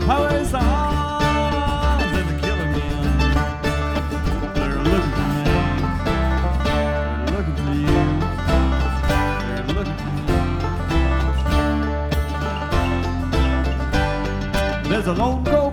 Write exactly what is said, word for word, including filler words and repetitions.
highway signs and the killer men. They're looking for me. They're looking for you. They're looking for me. There's a lone ghost